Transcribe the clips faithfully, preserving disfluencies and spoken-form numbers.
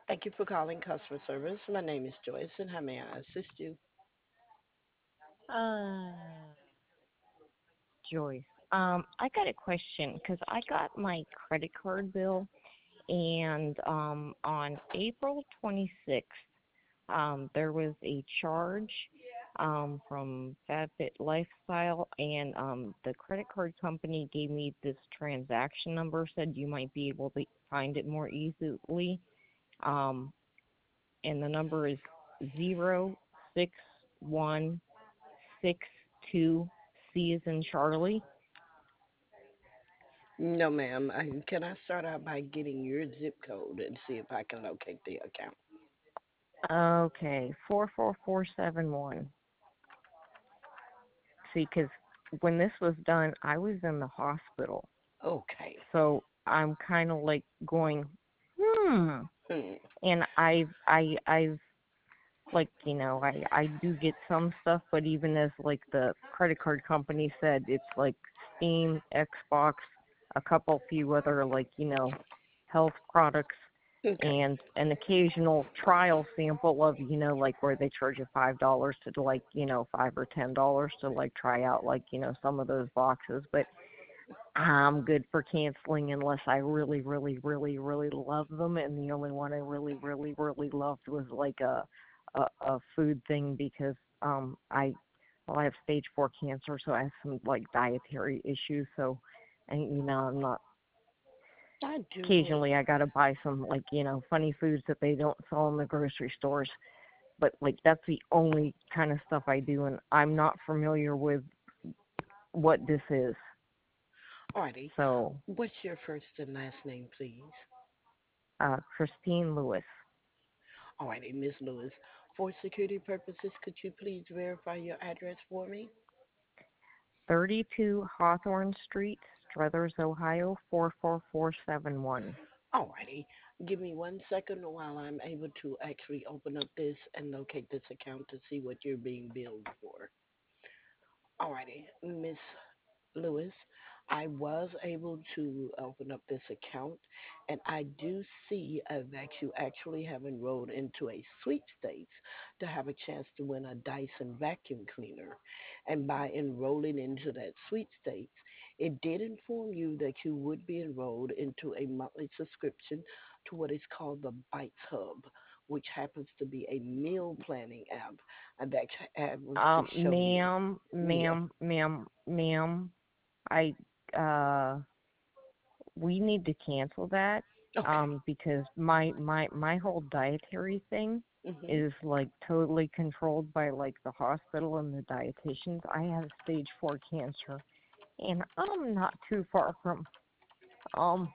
Thank you for calling customer service. My name is Joyce, and how may I assist you? Uh, Joyce. Um, I got a question because I got my credit card bill, and um, on April twenty-sixth, um, there was a charge um, from FabFit Lifestyle, and um, the credit card company gave me this transaction number, said you might be able to find it more easily, um, and the number is zero six one six two C is in Charlie. No, ma'am. I, can I start out by getting your zip code and see if I can locate the account? Okay, four four four seven one. See, because when this was done, I was in the hospital, Okay. so I'm kind of like going, hmm. Hmm. And I, I, I've like you know, I, I do get some stuff, but even as like the credit card company said, it's like Steam, Xbox, a couple few other like you know, health products Okay. and an occasional trial sample of you know like where they charge you five dollars to like you know five or ten dollars to like try out like you know some of those boxes, but I'm good for canceling unless I really really really really love them, and the only one I really really really loved was like a a, a food thing because um I well I have stage four cancer, so I have some like dietary issues, so and you know I'm not I do. occasionally I gotta buy some like you know funny foods that they don't sell in the grocery stores. But like that's the only kind of stuff I do, and I'm not familiar with what this is. Alrighty. So, What's your first and last name, please? uh, Christine Lewis, Alrighty, Miss Lewis. For security purposes, could you please verify your address for me? thirty-two Hawthorne Street, Struthers, Ohio four four four seven one. Alrighty. Give me one second while I'm able to actually open up this and locate this account to see what you're being billed for. Alrighty, Miss Lewis, I was able to open up this account, and I do see uh, that you actually have enrolled into a sweepstakes to have a chance to win a Dyson vacuum cleaner. And by enrolling into that sweepstakes, it did inform you that you would be enrolled into a monthly subscription to what is called the Bites Hub, which happens to be a meal planning app, and that ad was to Um, show you. ma'am, Yes. ma'am, ma'am, ma'am, I uh, we need to cancel that. Okay. Um, because my my my whole dietary thing Mhm. is like totally controlled by like the hospital and the dietitians. I have stage four cancer, and I'm not too far from um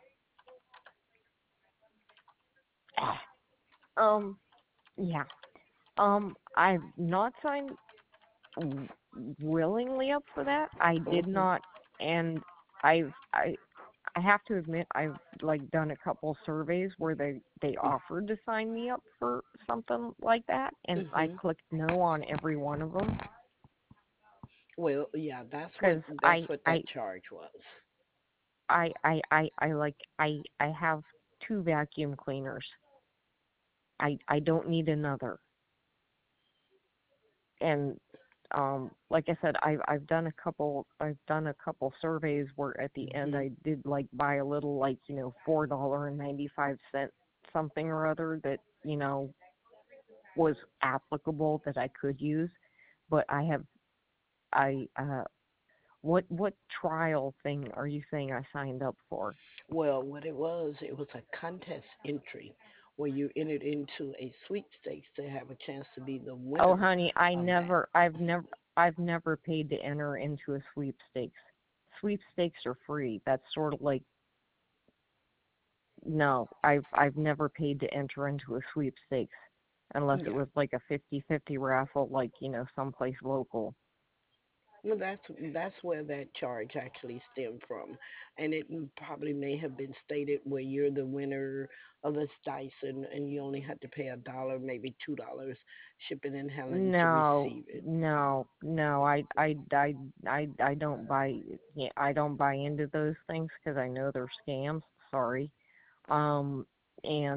um yeah um I've not signed w- willingly up for that. I did Mhm. not, and I've I I have to admit I've like done a couple surveys where they they offered to sign me up for something like that, and I Mhm. clicked no on every one of them Well, yeah, that's what because that's I what I that charge was. I I I I like I I have two vacuum cleaners. I I don't need another. And um like I said, I've I've done a couple I've done a couple surveys where at the end Mhm. I did like buy a little like, you know, four dollar and ninety five cent something or other that, you know, was applicable that I could use. But I have I uh what what trial thing are you saying I signed up for? Well, what it was, it was a contest entry where you entered into a sweepstakes to have a chance to be the Oh winner honey, I of that. never I've never I've never paid to enter into a sweepstakes. Sweepstakes are free. That's sort of like no, I've I've never paid to enter into a sweepstakes unless it Yeah. was like a fifty-fifty raffle, like you know someplace local. Well, that's that's where that charge actually stemmed from, and it m- probably may have been stated where you're the winner of this Dyson, and you only had to pay a dollar, maybe two dollars, shipping and handling to No, receive it. no, no. I I I I I don't buy yeah, I don't buy into those things because I know they're scams. Sorry. Um, and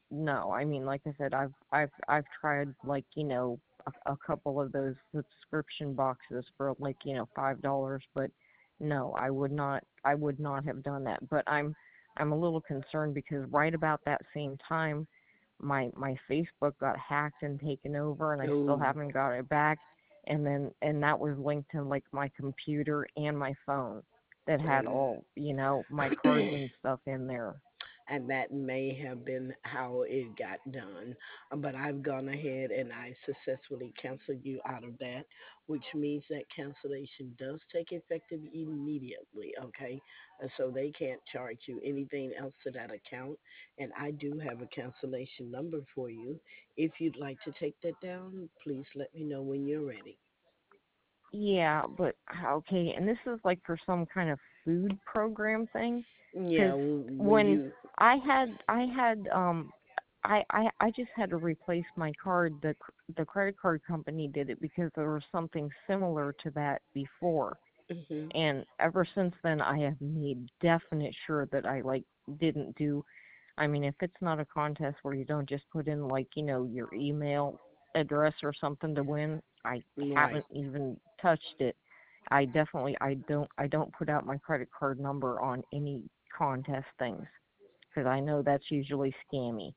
no, I mean, like I said, I've I've I've tried like you know a, a couple of those subscription boxes for like you know five dollars, but no, I would not I would not have done that. But I'm I'm a little concerned because right about that same time, my my Facebook got hacked and taken over, and I still Oh, haven't got it back. And then and that was linked to like my computer and my phone that had and all you know my cards and stuff in there. and that may have been how it got done. Uh, But I've gone ahead and I successfully canceled you out of that, which means that cancellation does take effective immediately, okay? Uh, So they can't charge you anything else to that account. And I do have a cancellation number for you. If you'd like to take that down, please let me know when you're ready. Yeah, but okay, and this is like for some kind of food program thing, Yeah, because w- when when you, I had I had um I, I I just had to replace my card. The cr- the credit card company did it because there was something similar to that before, hmm and ever since then I have made definite sure that I like didn't do. I mean, if it's not a contest where you don't just put in like you know your email address or something to win, I right. haven't even touched it. I definitely I don't I don't put out my credit card number on any contest things because I know that's usually scammy.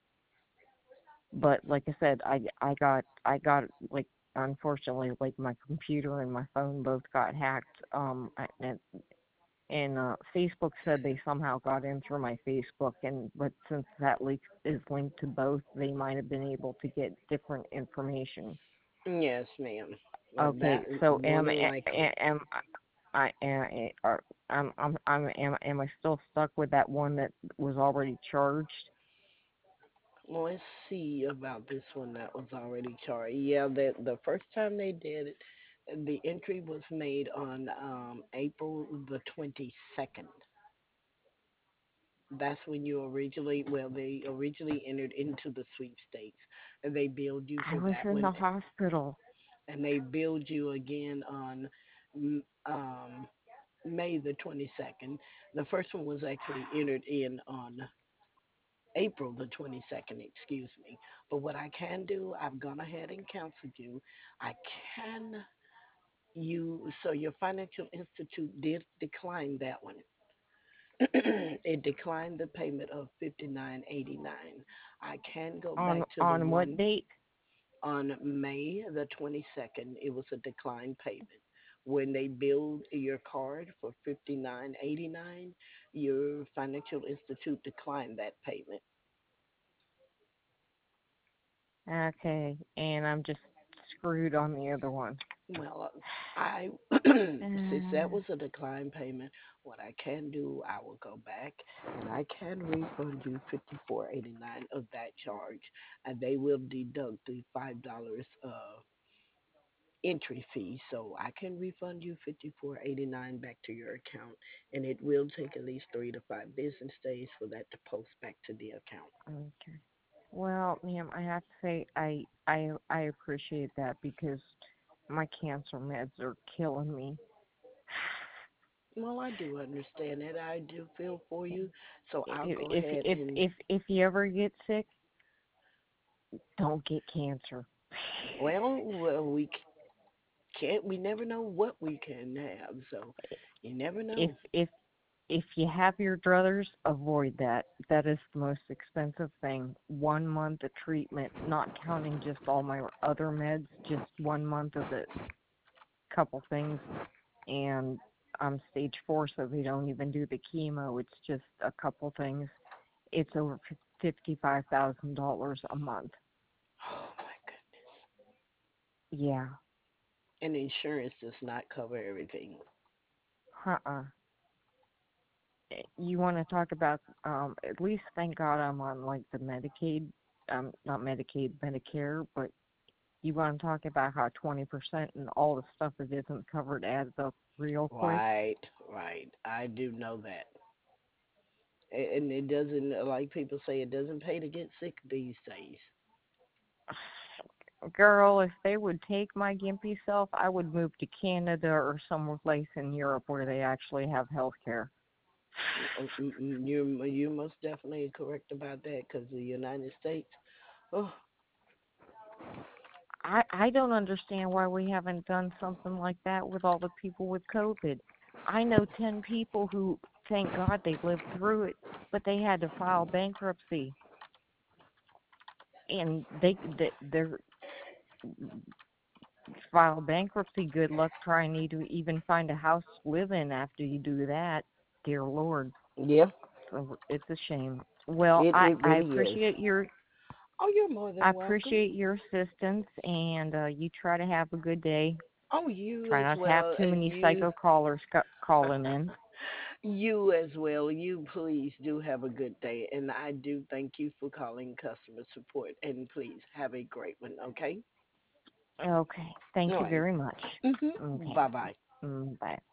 But like I said, I I got I got like unfortunately like my computer and my phone both got hacked. Um, I- and and uh, Facebook said they somehow got in through my Facebook, and but since that link is linked to both, they might have been able to get different information. Yes, ma'am. Uh, that Okay, so more am than am likely. am I am are I'm I'm I'm am am I still stuck with that one that was already charged? Well, let's see about this one that was already charged. Yeah, the the first time they did it, the entry was made on um, April the twenty second. That's when you originally, well, they originally entered into the sweepstakes, and they billed you I for was that in the one, hospital. and they billed you again on mm, um, May the twenty second. The first one was actually entered in on April the twenty second, excuse me. But what I can do, I've gone ahead and canceled you. I can you so your financial institute did decline that one. It declined the payment of fifty nine eighty nine. I can go On back to the on what one date? on May the twenty second. It was a declined payment. When they billed your card for fifty nine eighty nine, your financial institute declined that payment. Okay, and I'm just screwed on the other one. Well, I since that Uh, was a decline payment, what I can do, I will go back and I can refund you fifty four eighty nine of that charge, and they will deduct the five dollars uh entry fee. So I can refund you fifty four eighty nine back to your account, and it will take at least three to five business days for that to post back to the account. okay. Well, ma'am, I have to say I I I appreciate that because my cancer meds are killing me. Well, I do understand that. I do feel for you. So I'll If go if ahead if and if if you ever get sick, don't get cancer. well, well we can't we never know what we can have, so you never If know. if if you have your druthers, avoid that. That is the most expensive thing. One month of treatment, not counting just all my other meds, just one month of the couple things, and I'm stage four, so they don't even do the chemo. It's just a couple things. It's over fifty-five thousand dollars a month. Oh my goodness. Yeah. And insurance does not cover everything. Uh-uh. You want to talk about, um, at least thank God I'm on like the Medicaid, um, not Medicaid, Medicare, but you want to talk about how twenty percent and all the stuff that isn't covered adds up real quick. Right, right. I do know that. A- And it doesn't, like people say, it doesn't pay to get sick these days. Girl, if they would take my gimpy self, I would move to Canada or some place in Europe where they actually have health care. Mm, mm, mm, You're you're most definitely correct about that because the United States. Oh, I I don't understand why we haven't done something like that with all the people with COVID. I know ten people who, thank God, they lived through it, but they had to file bankruptcy, and they they they're file bankruptcy. Good luck trying to even find a house to live in after you do that. Dear Lord, yeah, so it's a shame. Well, it I it I really is. appreciate your Oh, you're more I than welcome. appreciate your assistance, and uh, you try to have a good day. Oh, you Try as not to have well, too and many you, psycho callers ca- calling in. you as well. You please do have a good day, and I do thank you for calling customer support. And please have a great one. Okay. Okay, thank All you right. very much. Mhm. Okay, Bye bye. mm, bye.